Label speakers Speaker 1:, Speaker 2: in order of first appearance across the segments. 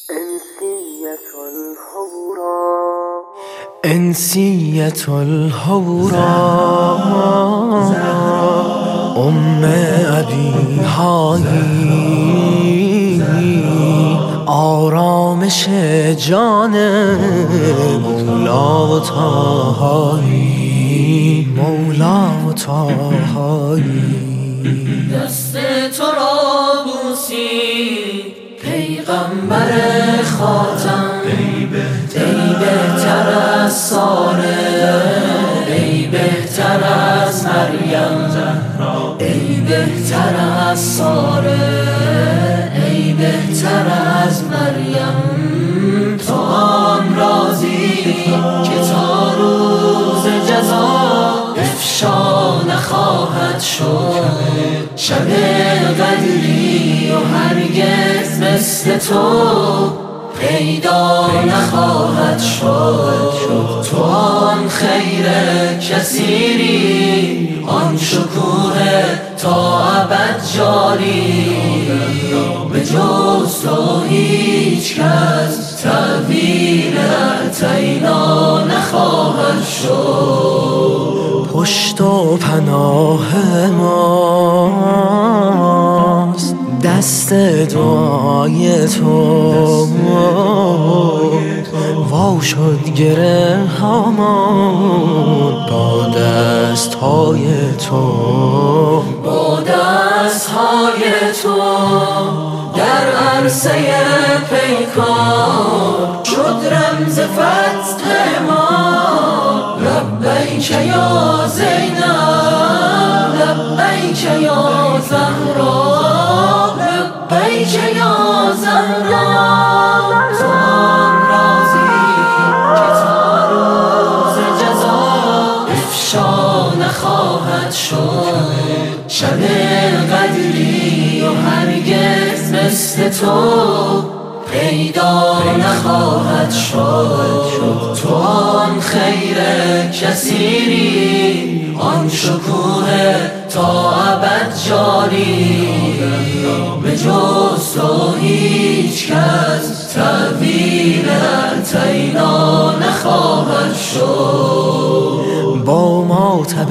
Speaker 1: انسية الهورا ام ابی هایی آرامش جان مولا و طاهایی مولا و طاهایی.
Speaker 2: دست تو را بوسید پیغمبر خاتم، ای بهتر از ساره، ای بهتر از مریم، ای بهتر از ساره، ای بهتر از مریم. تو آن رازی که تا روز جزا افشا نخواهد شد، شب قدری و هرگز مثل تو پیدا نخواهد شد. تو آن خیر کثیری، آن شکوه تا ابد جاری، به جز تو هیچ کس تعبیر اعطینا نخواهد شد.
Speaker 1: پشت و پناه ماست دست دعای تو، وا شد گره هامان با دست های تو،
Speaker 2: با دست های تو در عرصه پیکار شد رمز فتح ما. لبیک یا زینب، لبیک یا زهرا، لبیک یا زهرا. تو آن رازی که تا روز جزا افشا نخواهد شد، شب قدری و هرگز مثل تو پیدا نخواهد شد. تو آن خیر کثیری، آن شکوه تا ابد جاری، به جز تو هیچ کس تعبیر اعطینا نخواهد شد.
Speaker 1: با ماتب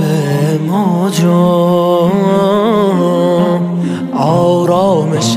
Speaker 1: موجم آرامش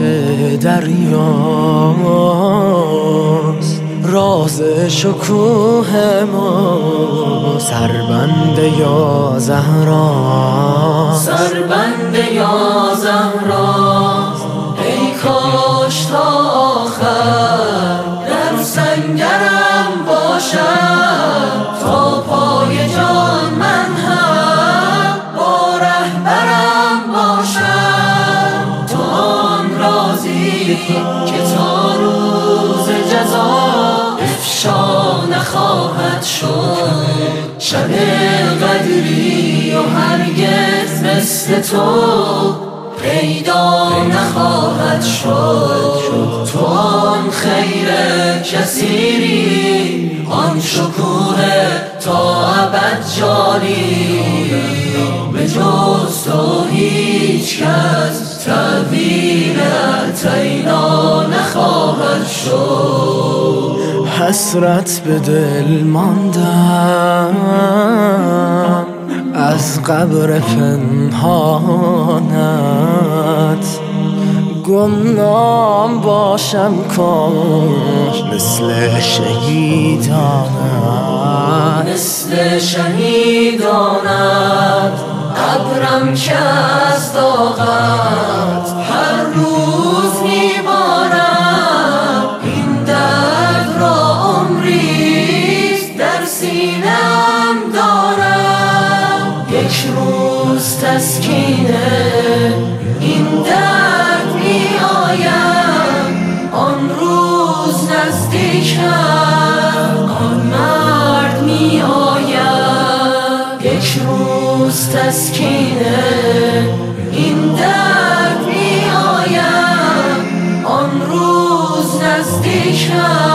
Speaker 1: دریاست، راز شکوه ما سربند یا زهرا،
Speaker 2: سربند یا زهرا. ای کاش تا آخر در سنگرم باشم، تا پای جان من هم با رهبرم باشم. تو آن رازی که تا روز جزا افشا نخواهد شد، شب قدری و هرگز مثل تو پیدا نخواهد شد. تو آن خیر کثیری، آن شکوه تا ابد جاری، به جز تو هیچ کس تعبیر اعطینا نخواهد شد.
Speaker 1: حسرت به دل ماندم از قبر پنهانت، گمنام باشم کاش مثل شهیدانت،
Speaker 2: مثل شهیدانت. قبرم که از طاقت هر روز میبارم، این درد را عمریست در سینه‌ام دارم. یک روز تسکین این درد می آیم، آن روز نزدیکم آن مرد می آید. یک روز تسکین این درد می آیم، آن روز نزدیکم